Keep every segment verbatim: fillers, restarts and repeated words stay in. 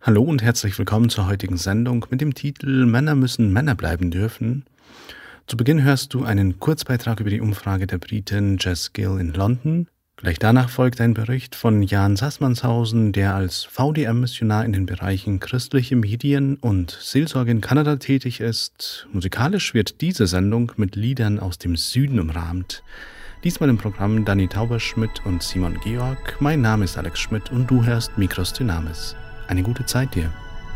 Hallo und herzlich willkommen zur heutigen Sendung mit dem Titel Männer müssen Männer bleiben dürfen. Zu Beginn hörst du einen Kurzbeitrag über die Umfrage der Britin Jess Gill in London. Gleich danach folgt ein Bericht von Jan Sassmannshausen, der als V D M-Missionar in den Bereichen christliche Medien und Seelsorge in Kanada tätig ist. Musikalisch wird diese Sendung mit Liedern aus dem Süden umrahmt. Diesmal im Programm Dani Tauberschmidt und Simon Georg. Mein Name ist Alex Schmidt und du hörst Mikros Dynamis. Eine gute Zeit dir.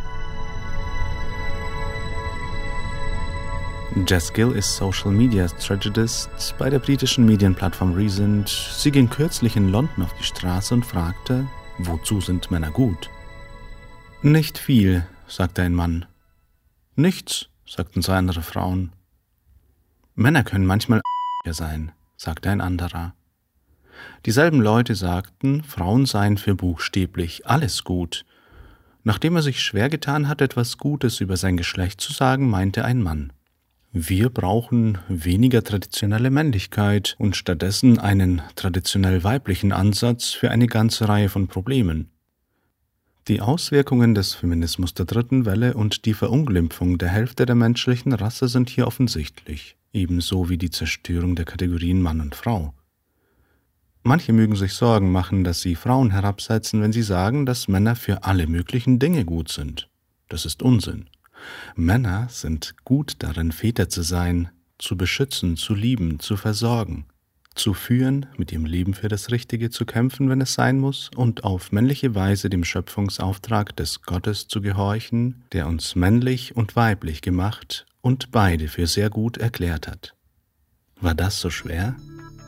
Jess Gill ist Social Media Strategist bei der britischen Medienplattform Recent. Sie ging kürzlich in London auf die Straße und fragte, wozu sind Männer gut? Nicht viel, sagte ein Mann. Nichts, sagten zwei andere Frauen. Männer können manchmal sein, sagte ein anderer. Dieselben Leute sagten, Frauen seien für buchstäblich alles gut. Nachdem er sich schwer getan hat, etwas Gutes über sein Geschlecht zu sagen, meinte ein Mann: Wir brauchen weniger traditionelle Männlichkeit und stattdessen einen traditionell weiblichen Ansatz für eine ganze Reihe von Problemen. Die Auswirkungen des Feminismus der dritten Welle und die Verunglimpfung der Hälfte der menschlichen Rasse sind hier offensichtlich, ebenso wie die Zerstörung der Kategorien Mann und Frau. Manche mögen sich Sorgen machen, dass sie Frauen herabsetzen, wenn sie sagen, dass Männer für alle möglichen Dinge gut sind. Das ist Unsinn. Männer sind gut darin, Väter zu sein, zu beschützen, zu lieben, zu versorgen, zu führen, mit ihrem Leben für das Richtige zu kämpfen, wenn es sein muss, und auf männliche Weise dem Schöpfungsauftrag des Gottes zu gehorchen, der uns männlich und weiblich gemacht und beide für sehr gut erklärt hat. War das so schwer?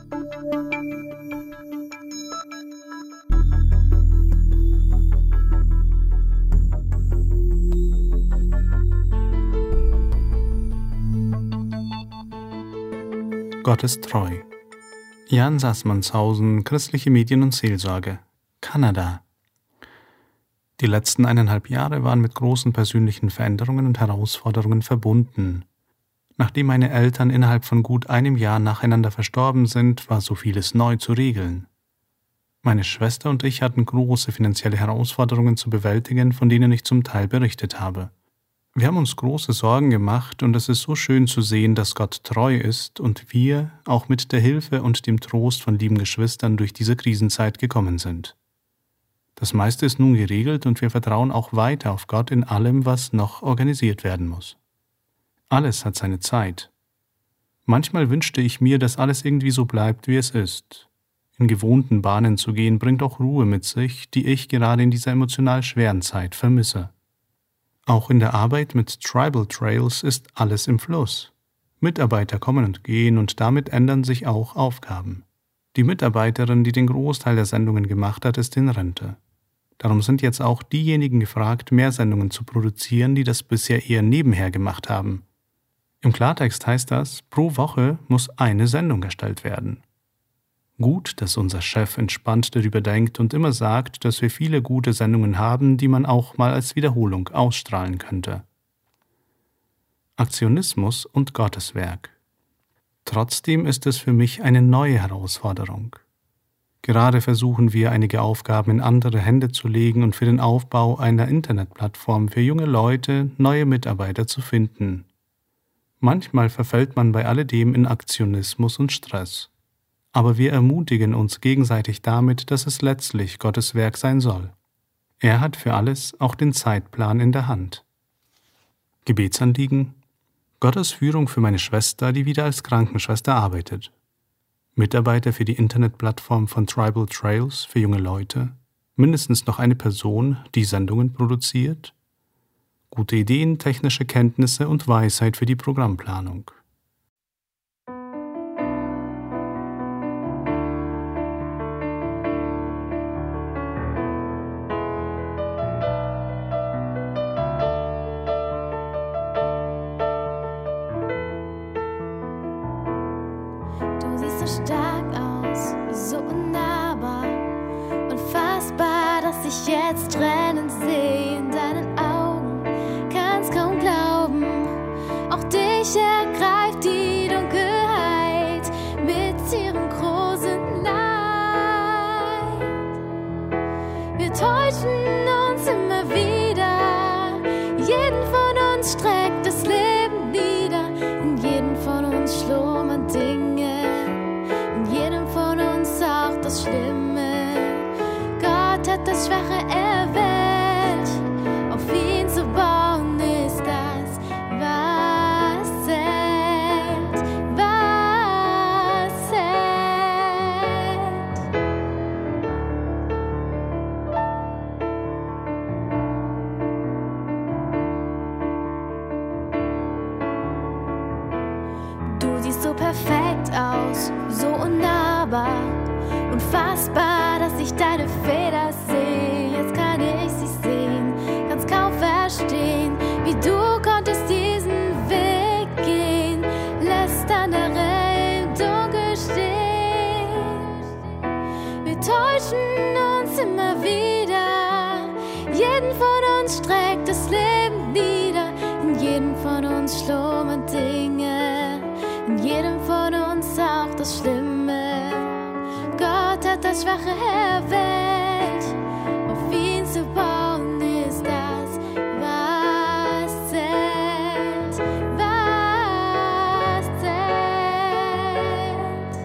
Gott ist treu. Jan Sassmannshausen, Christliche Medien und Seelsorge, Kanada. Die letzten eineinhalb Jahre waren mit großen persönlichen Veränderungen und Herausforderungen verbunden. Nachdem meine Eltern innerhalb von gut einem Jahr nacheinander verstorben sind, war so vieles neu zu regeln. Meine Schwester und ich hatten große finanzielle Herausforderungen zu bewältigen, von denen ich zum Teil berichtet habe. Wir haben uns große Sorgen gemacht und es ist so schön zu sehen, dass Gott treu ist und wir auch mit der Hilfe und dem Trost von lieben Geschwistern durch diese Krisenzeit gekommen sind. Das meiste ist nun geregelt und wir vertrauen auch weiter auf Gott in allem, was noch organisiert werden muss. Alles hat seine Zeit. Manchmal wünschte ich mir, dass alles irgendwie so bleibt, wie es ist. In gewohnten Bahnen zu gehen, bringt auch Ruhe mit sich, die ich gerade in dieser emotional schweren Zeit vermisse. Auch in der Arbeit mit Tribal Trails ist alles im Fluss. Mitarbeiter kommen und gehen und damit ändern sich auch Aufgaben. Die Mitarbeiterin, die den Großteil der Sendungen gemacht hat, ist in Rente. Darum sind jetzt auch diejenigen gefragt, mehr Sendungen zu produzieren, die das bisher eher nebenher gemacht haben. Im Klartext heißt das, pro Woche muss eine Sendung erstellt werden. Gut, dass unser Chef entspannt darüber denkt und immer sagt, dass wir viele gute Sendungen haben, die man auch mal als Wiederholung ausstrahlen könnte. Aktionismus und Gotteswerk. Trotzdem ist es für mich eine neue Herausforderung. Gerade versuchen wir, einige Aufgaben in andere Hände zu legen und für den Aufbau einer Internetplattform für junge Leute neue Mitarbeiter zu finden. Manchmal verfällt man bei alledem in Aktionismus und Stress. Aber wir ermutigen uns gegenseitig damit, dass es letztlich Gottes Werk sein soll. Er hat für alles auch den Zeitplan in der Hand. Gebetsanliegen: Gottes Führung für meine Schwester, die wieder als Krankenschwester arbeitet. Mitarbeiter für die Internetplattform von Tribal Trails für junge Leute. Mindestens noch eine Person, die Sendungen produziert. Gute Ideen, technische Kenntnisse und Weisheit für die Programmplanung. Stark aus, so unnahbar, unfassbar, dass ich jetzt Tränen sehe in deinen Augen, kann's kaum glauben, auch dich ergreift die Dunkelheit mit ihrem großen Leid. Wir täuschen uns immer wieder perfekt aus, so unnahbar, unfassbar, dass ich deine Feder sehe. Jetzt kann ich sie sehen, kann's kaum verstehen, wie du konntest diesen Weg gehen, lässt andere im Dunkel stehen. Wir täuschen uns immer wieder, jeden von uns streckt das Leben nieder, in jedem von uns schlummern Dinge, in jedem von uns auch das Schlimme. Gott hat das Schwache erwählt, auf ihn zu bauen ist das, was zählt, was zählt.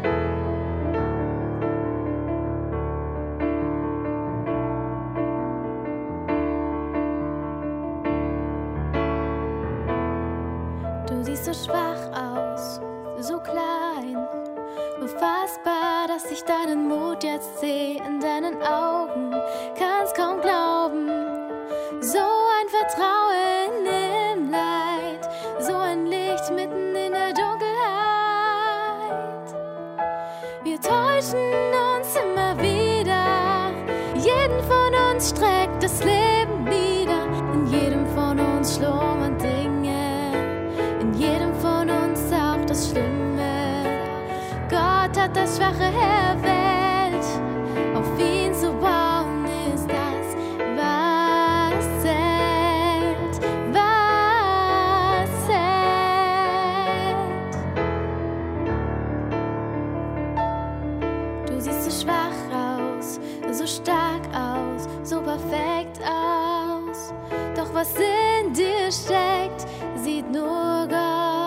Du siehst so schwach aus, so klein, unfassbar, dass ich deinen Mut jetzt sehe in deinen Augen, kann's kaum glauben. So ein Vertrauen im Leid, so ein Licht mitten in der Dunkelheit. Wir täuschen uns immer wieder, jeden von uns streckt das Leben nieder, in jedem von uns schlummern Dinge, in jedem von uns auch das Schlimme. Gott hat das Schwache erwählt, auf ihn zu bauen ist das, was zählt, was zählt. Du siehst so schwach aus, so stark aus, so perfekt aus, doch was in dir steckt, sieht nur Gott.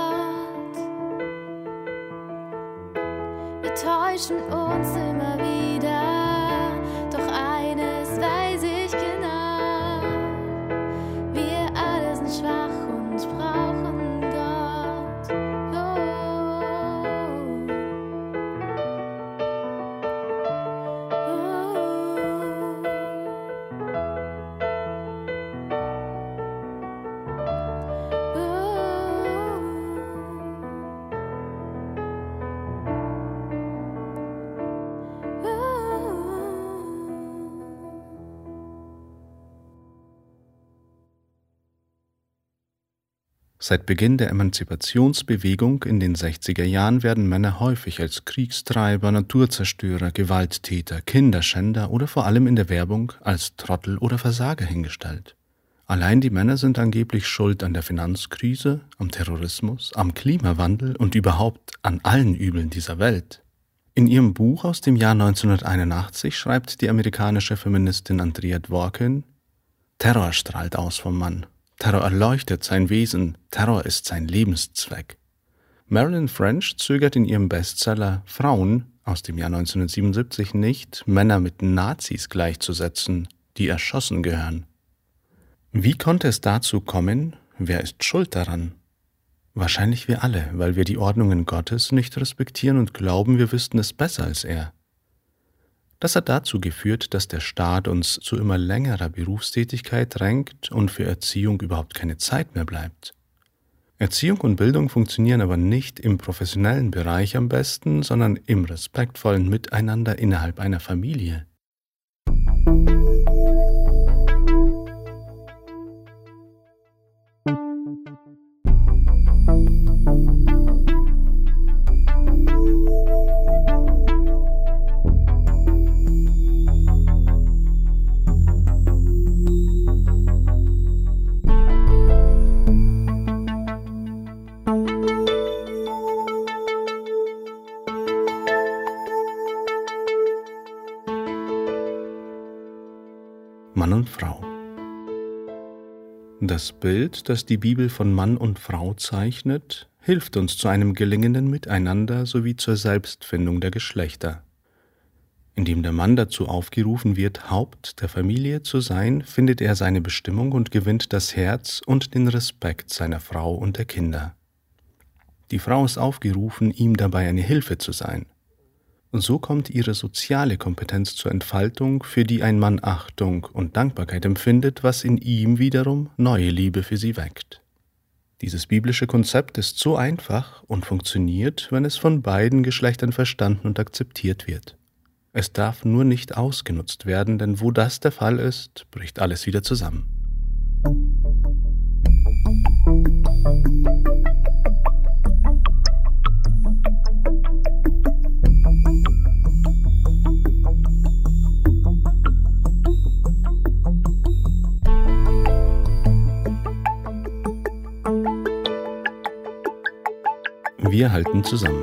Wir täuschen uns immer wieder, doch eines weiß ich genau, wir alle sind schwach und brauchen Gott. Oh. Oh. Seit Beginn der Emanzipationsbewegung in den sechziger Jahren werden Männer häufig als Kriegstreiber, Naturzerstörer, Gewalttäter, Kinderschänder oder vor allem in der Werbung als Trottel oder Versager hingestellt. Allein die Männer sind angeblich schuld an der Finanzkrise, am Terrorismus, am Klimawandel und überhaupt an allen Übeln dieser Welt. In ihrem Buch aus dem Jahr neunzehnhunderteinundachtzig schreibt die amerikanische Feministin Andrea Dworkin: Terror strahlt aus vom Mann. Terror erleuchtet sein Wesen, Terror ist sein Lebenszweck. Marilyn French zögert in ihrem Bestseller Frauen aus dem Jahr neunzehnhundertsiebenundsiebzig nicht, Männer mit Nazis gleichzusetzen, die erschossen gehören. Wie konnte es dazu kommen? Wer ist schuld daran? Wahrscheinlich wir alle, weil wir die Ordnungen Gottes nicht respektieren und glauben, wir wüssten es besser als er. Das hat dazu geführt, dass der Staat uns zu immer längerer Berufstätigkeit drängt und für Erziehung überhaupt keine Zeit mehr bleibt. Erziehung und Bildung funktionieren aber nicht im professionellen Bereich am besten, sondern im respektvollen Miteinander innerhalb einer Familie. Mann und Frau. Das Bild, das die Bibel von Mann und Frau zeichnet, hilft uns zu einem gelingenden Miteinander sowie zur Selbstfindung der Geschlechter. Indem der Mann dazu aufgerufen wird, Haupt der Familie zu sein, findet er seine Bestimmung und gewinnt das Herz und den Respekt seiner Frau und der Kinder. Die Frau ist aufgerufen, ihm dabei eine Hilfe zu sein. Und so kommt ihre soziale Kompetenz zur Entfaltung, für die ein Mann Achtung und Dankbarkeit empfindet, was in ihm wiederum neue Liebe für sie weckt. Dieses biblische Konzept ist so einfach und funktioniert, wenn es von beiden Geschlechtern verstanden und akzeptiert wird. Es darf nur nicht ausgenutzt werden, denn wo das der Fall ist, bricht alles wieder zusammen. Wir halten zusammen.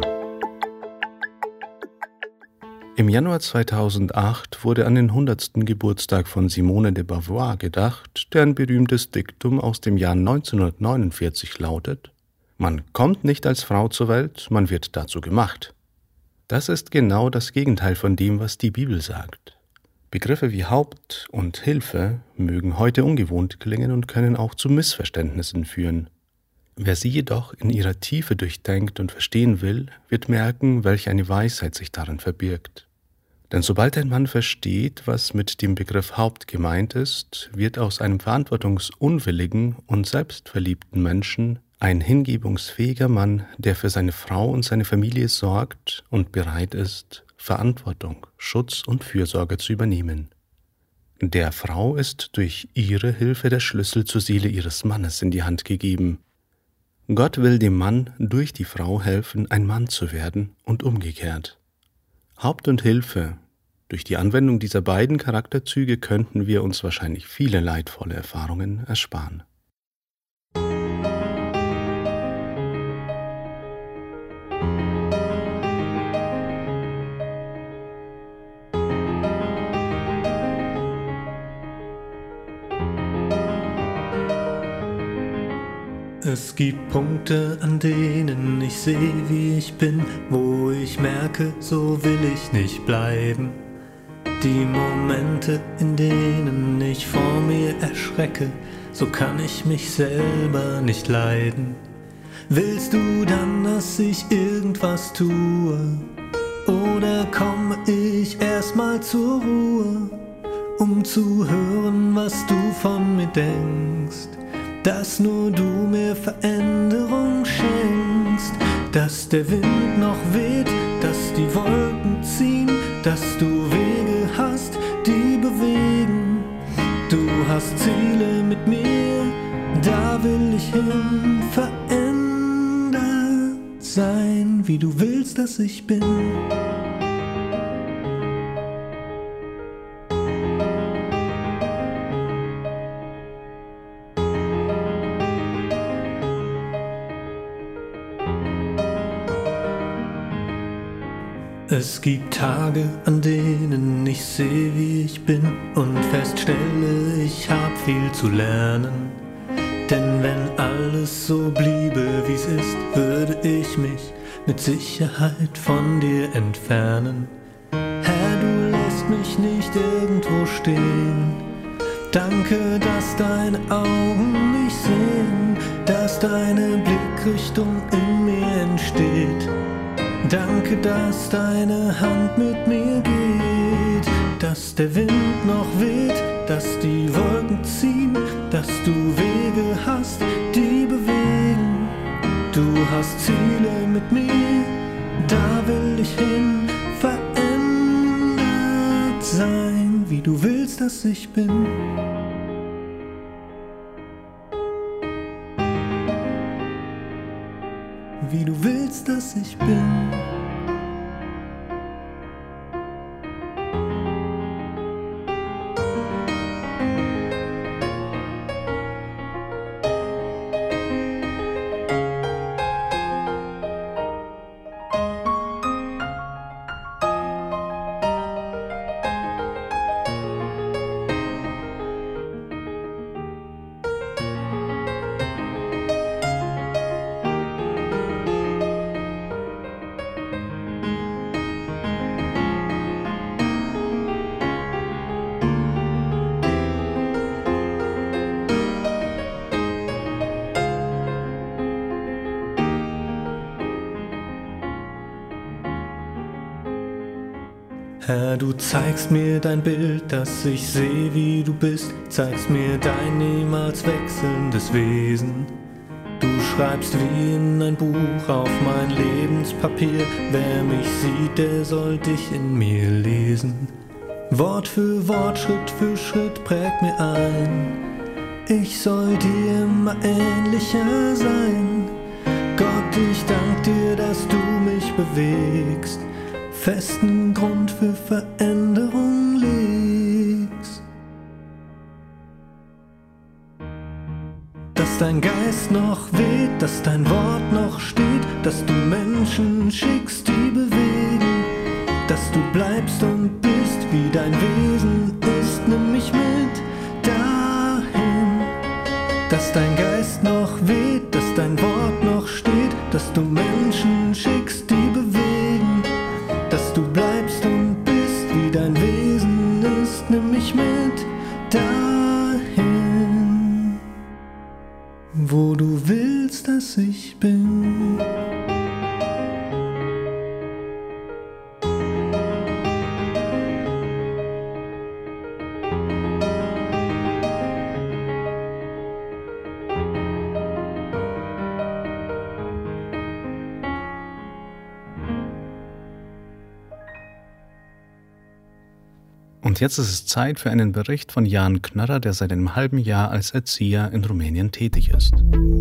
Im Januar zweitausendacht wurde an den hundertsten Geburtstag von Simone de Beauvoir gedacht, deren berühmtes Diktum aus dem Jahr neunzehnhundertneunundvierzig lautet: Man kommt nicht als Frau zur Welt, man wird dazu gemacht. Das ist genau das Gegenteil von dem, was die Bibel sagt. Begriffe wie Haupt und Hilfe mögen heute ungewohnt klingen und können auch zu Missverständnissen führen. Wer sie jedoch in ihrer Tiefe durchdenkt und verstehen will, wird merken, welch eine Weisheit sich darin verbirgt. Denn sobald ein Mann versteht, was mit dem Begriff Haupt gemeint ist, wird aus einem verantwortungsunwilligen und selbstverliebten Menschen ein hingebungsfähiger Mann, der für seine Frau und seine Familie sorgt und bereit ist, Verantwortung, Schutz und Fürsorge zu übernehmen. Der Frau ist durch ihre Hilfe der Schlüssel zur Seele ihres Mannes in die Hand gegeben. Gott will dem Mann durch die Frau helfen, ein Mann zu werden und umgekehrt. Haupt und Hilfe. Durch die Anwendung dieser beiden Charakterzüge könnten wir uns wahrscheinlich viele leidvolle Erfahrungen ersparen. Es gibt Punkte, an denen ich sehe, wie ich bin, wo ich merke, so will ich nicht bleiben. Die Momente, in denen ich vor mir erschrecke, so kann ich mich selber nicht leiden. Willst du dann, dass ich irgendwas tue? Oder komme ich erstmal zur Ruhe, um zu hören, was du von mir denkst? Dass nur du mir Veränderung schenkst, dass der Wind noch weht, dass die Wolken ziehen, dass du Wege hast, die bewegen. Du hast Ziele mit mir, da will ich hin, verändert sein, wie du willst, dass ich bin. Es gibt Tage, an denen ich sehe, wie ich bin und feststelle, ich hab viel zu lernen. Denn wenn alles so bliebe, wie's ist, würde ich mich mit Sicherheit von dir entfernen. Herr, du lässt mich nicht irgendwo stehen. Danke, dass deine Augen mich sehen, dass deine Blickrichtung in mir entsteht. Danke, dass deine Hand mit mir geht, dass der Wind noch weht, dass die Wolken ziehen, dass du Wege hast, die bewegen. Du hast Ziele mit mir, da will ich hin, verändert sein, wie du willst, dass ich bin. Wie du willst, dass ich bin. Herr, du zeigst mir dein Bild, dass ich sehe, wie du bist, zeigst mir dein niemals wechselndes Wesen. Du schreibst wie in ein Buch auf mein Lebenspapier. Wer mich sieht, der soll dich in mir lesen. Wort für Wort, Schritt für Schritt präg mir ein. Ich soll dir immer ähnlicher sein. Gott, ich dank dir, dass du mich bewegst, festen Grund für Veränderung legst. Dass dein Geist noch weht, dass dein Wort noch steht, dass du Menschen schickst, die bewegen, dass du bleibst und bist, wie dein Wesen ist, nimm mich mit dahin. Dass dein Geist noch weht, dass dein Wort noch steht, dass du Menschen schickst, die bewegen, dass du bleibst und bist, wie dein Wesen ist, nimm mich mit dahin, wo du willst, dass ich bin. Und jetzt ist es Zeit für einen Bericht von Jan Knörrer, der seit einem halben Jahr als Erzieher in Rumänien tätig ist.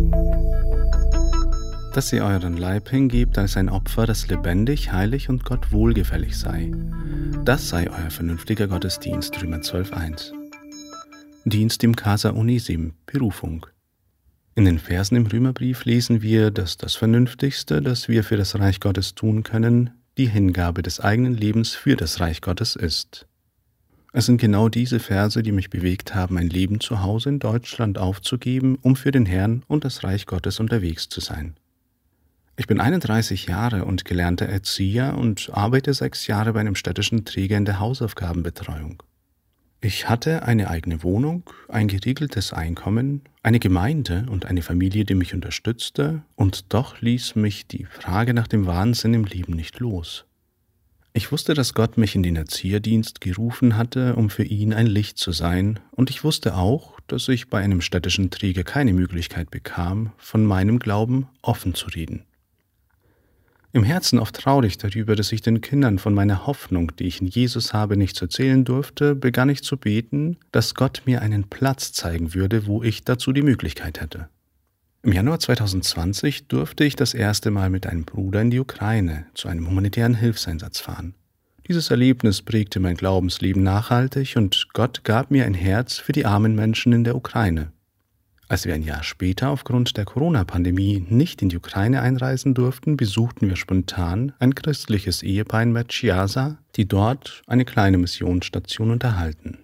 Dass ihr euren Leib hingebt als ein Opfer, das lebendig, heilig und Gott wohlgefällig sei. Das sei euer vernünftiger Gottesdienst, Römer zwölf eins. Dienst im Casa Onesim, Berufung. In den Versen im Römerbrief lesen wir, dass das Vernünftigste, das wir für das Reich Gottes tun können, die Hingabe des eigenen Lebens für das Reich Gottes ist. Es sind genau diese Verse, die mich bewegt haben, ein Leben zu Hause in Deutschland aufzugeben, um für den Herrn und das Reich Gottes unterwegs zu sein. Ich bin einunddreißig Jahre und gelernter Erzieher und arbeite sechs Jahre bei einem städtischen Träger in der Hausaufgabenbetreuung. Ich hatte eine eigene Wohnung, ein geregeltes Einkommen, eine Gemeinde und eine Familie, die mich unterstützte, und doch ließ mich die Frage nach dem Wahnsinn im Leben nicht los. Ich wusste, dass Gott mich in den Erzieherdienst gerufen hatte, um für ihn ein Licht zu sein, und ich wusste auch, dass ich bei einem städtischen Träger keine Möglichkeit bekam, von meinem Glauben offen zu reden. Im Herzen oft traurig darüber, dass ich den Kindern von meiner Hoffnung, die ich in Jesus habe, nichts erzählen durfte, begann ich zu beten, dass Gott mir einen Platz zeigen würde, wo ich dazu die Möglichkeit hätte. Im Januar zweitausendzwanzig durfte ich das erste Mal mit einem Bruder in die Ukraine zu einem humanitären Hilfseinsatz fahren. Dieses Erlebnis prägte mein Glaubensleben nachhaltig und Gott gab mir ein Herz für die armen Menschen in der Ukraine. Als wir ein Jahr später aufgrund der Corona-Pandemie nicht in die Ukraine einreisen durften, besuchten wir spontan ein christliches Ehepaar in Mechiasa, die dort eine kleine Missionsstation unterhalten.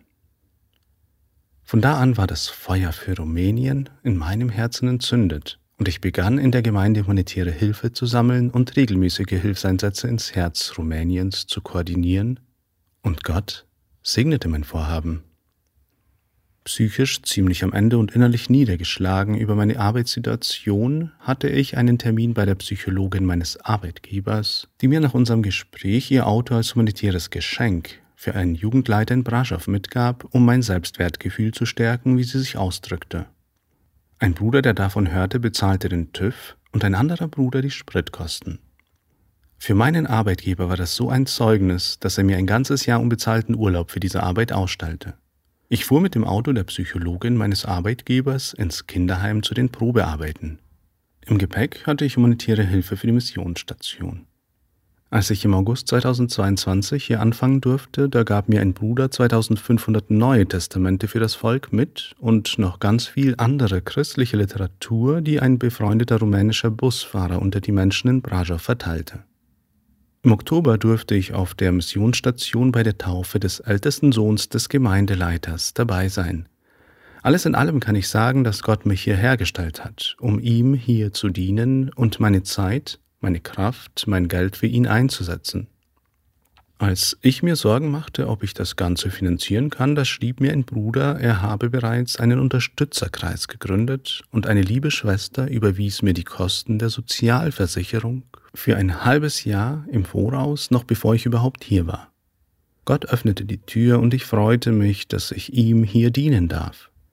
Von da an war das Feuer für Rumänien in meinem Herzen entzündet und ich begann in der Gemeinde humanitäre Hilfe zu sammeln und regelmäßige Hilfseinsätze ins Herz Rumäniens zu koordinieren, und Gott segnete mein Vorhaben. Psychisch ziemlich am Ende und innerlich niedergeschlagen über meine Arbeitssituation hatte ich einen Termin bei der Psychologin meines Arbeitgebers, die mir nach unserem Gespräch ihr Auto als humanitäres Geschenk für einen Jugendleiter in Brașov mitgab, um mein Selbstwertgefühl zu stärken, wie sie sich ausdrückte. Ein Bruder, der davon hörte, bezahlte den TÜV und ein anderer Bruder die Spritkosten. Für meinen Arbeitgeber war das so ein Zeugnis, dass er mir ein ganzes Jahr unbezahlten Urlaub für diese Arbeit ausstellte. Ich fuhr mit dem Auto der Psychologin meines Arbeitgebers ins Kinderheim zu den Probearbeiten. Im Gepäck hatte ich humanitäre Hilfe für die Missionsstation. Als ich im August zweitausendzweiundzwanzig hier anfangen durfte, da gab mir ein Bruder zweitausendfünfhundert Neue Testamente für das Volk mit und noch ganz viel andere christliche Literatur, die ein befreundeter rumänischer Busfahrer unter die Menschen in Brașov verteilte. Im Oktober durfte ich auf der Missionsstation bei der Taufe des ältesten Sohns des Gemeindeleiters dabei sein. Alles in allem kann ich sagen, dass Gott mich hierher gestellt hat, um ihm hier zu dienen und meine Zeit, meine Kraft, mein Geld für ihn einzusetzen. Als ich mir Sorgen machte, ob ich das Ganze finanzieren kann, da schrieb mir ein Bruder, er habe bereits einen Unterstützerkreis gegründet und eine liebe Schwester überwies mir die Kosten der Sozialversicherung für ein halbes Jahr im Voraus, noch bevor ich überhaupt hier war. Gott öffnete die Tür und ich freute mich, dass ich ihm hier dienen darf.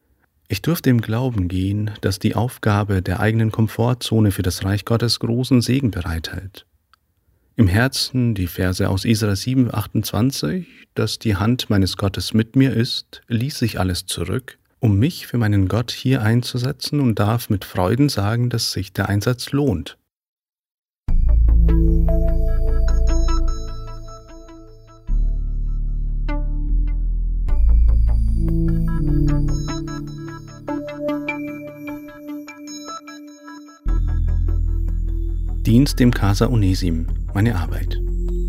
Ich durfte im Glauben gehen, dass die Aufgabe der eigenen Komfortzone für das Reich Gottes großen Segen bereithält. Im Herzen die Verse aus Esra sieben, achtundzwanzig, dass die Hand meines Gottes mit mir ist, ließ ich alles zurück, um mich für meinen Gott hier einzusetzen und darf mit Freuden sagen, dass sich der Einsatz lohnt. Dienst im Casa Onesim, meine Arbeit.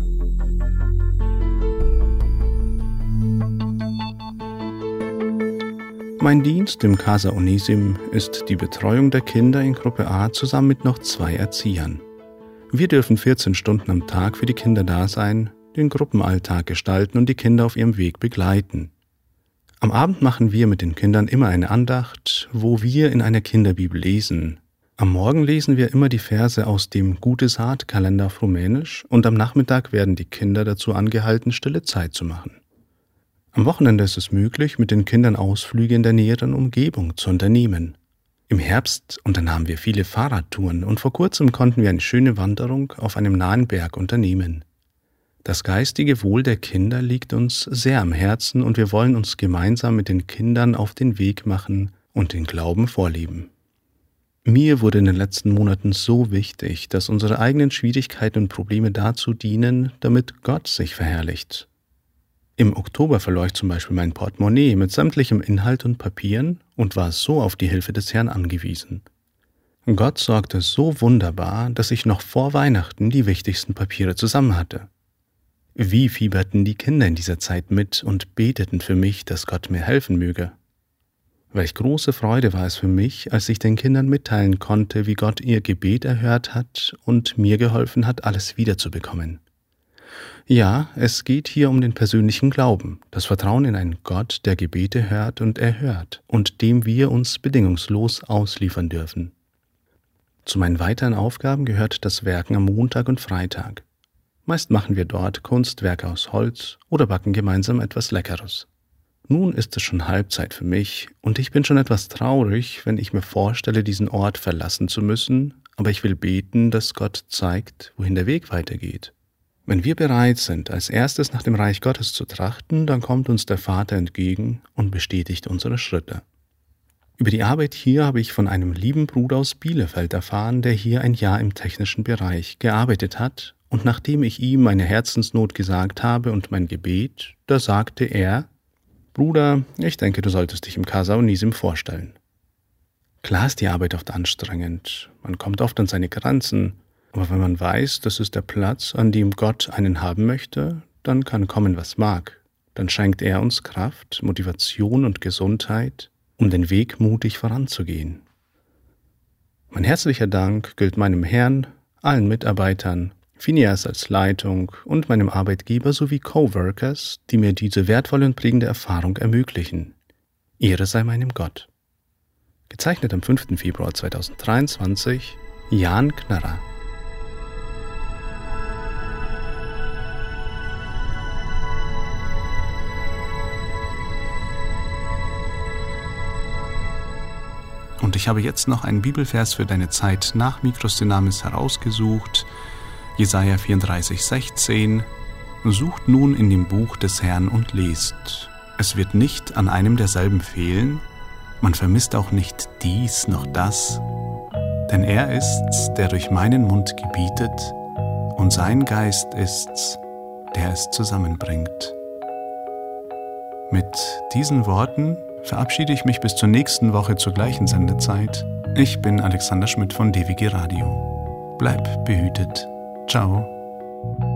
Mein Dienst im Casa Onesim ist die Betreuung der Kinder in Gruppe A zusammen mit noch zwei Erziehern. Wir dürfen vierzehn Stunden am Tag für die Kinder da sein, den Gruppenalltag gestalten und die Kinder auf ihrem Weg begleiten. Am Abend machen wir mit den Kindern immer eine Andacht, wo wir in einer Kinderbibel lesen. Am Morgen lesen wir immer die Verse aus dem Gute Saat-Kalender auf Rumänisch und am Nachmittag werden die Kinder dazu angehalten, stille Zeit zu machen. Am Wochenende ist es möglich, mit den Kindern Ausflüge in der näheren Umgebung zu unternehmen. Im Herbst unternahmen wir viele Fahrradtouren und vor kurzem konnten wir eine schöne Wanderung auf einem nahen Berg unternehmen. Das geistige Wohl der Kinder liegt uns sehr am Herzen und wir wollen uns gemeinsam mit den Kindern auf den Weg machen und den Glauben vorleben. Mir wurde in den letzten Monaten so wichtig, dass unsere eigenen Schwierigkeiten und Probleme dazu dienen, damit Gott sich verherrlicht. Im Oktober verlor ich zum Beispiel mein Portemonnaie mit sämtlichem Inhalt und Papieren und war so auf die Hilfe des Herrn angewiesen. Gott sorgte so wunderbar, dass ich noch vor Weihnachten die wichtigsten Papiere zusammen hatte. Wie fieberten die Kinder in dieser Zeit mit und beteten für mich, dass Gott mir helfen möge. Welch große Freude war es für mich, als ich den Kindern mitteilen konnte, wie Gott ihr Gebet erhört hat und mir geholfen hat, alles wiederzubekommen. Ja, es geht hier um den persönlichen Glauben, das Vertrauen in einen Gott, der Gebete hört und erhört und dem wir uns bedingungslos ausliefern dürfen. Zu meinen weiteren Aufgaben gehört das Werken am Montag und Freitag. Meist machen wir dort Kunstwerke aus Holz oder backen gemeinsam etwas Leckeres. Nun ist es schon Halbzeit für mich und ich bin schon etwas traurig, wenn ich mir vorstelle, diesen Ort verlassen zu müssen, aber ich will beten, dass Gott zeigt, wohin der Weg weitergeht. Wenn wir bereit sind, als erstes nach dem Reich Gottes zu trachten, dann kommt uns der Vater entgegen und bestätigt unsere Schritte. Über die Arbeit hier habe ich von einem lieben Bruder aus Bielefeld erfahren, der hier ein Jahr im technischen Bereich gearbeitet hat, und nachdem ich ihm meine Herzensnot gesagt habe und mein Gebet, da sagte er: Bruder, ich denke, du solltest dich im Casa Onesim vorstellen. Klar ist die Arbeit oft anstrengend, man kommt oft an seine Grenzen, aber wenn man weiß, das ist der Platz, an dem Gott einen haben möchte, dann kann kommen, was mag. Dann schenkt er uns Kraft, Motivation und Gesundheit, um den Weg mutig voranzugehen. Mein herzlicher Dank gilt meinem Herrn, allen Mitarbeitern, Phineas als Leitung und meinem Arbeitgeber sowie Coworkers, die mir diese wertvolle und prägende Erfahrung ermöglichen. Ehre sei meinem Gott. Gezeichnet am fünften Februar zweitausenddreiundzwanzig, Jan Knarrer. Und ich habe jetzt noch einen Bibelvers für deine Zeit nach Micros Dynamis herausgesucht, Jesaja vierunddreißig, sechzehn. Sucht nun in dem Buch des Herrn und lest. Es wird nicht an einem derselben fehlen, man vermisst auch nicht dies noch das, denn er ist's, der durch meinen Mund gebietet, und sein Geist ist's, der es zusammenbringt. Mit diesen Worten verabschiede ich mich bis zur nächsten Woche zur gleichen Sendezeit. Ich bin Alexander Schmidt von D W G Radio. Bleib behütet. Ciao.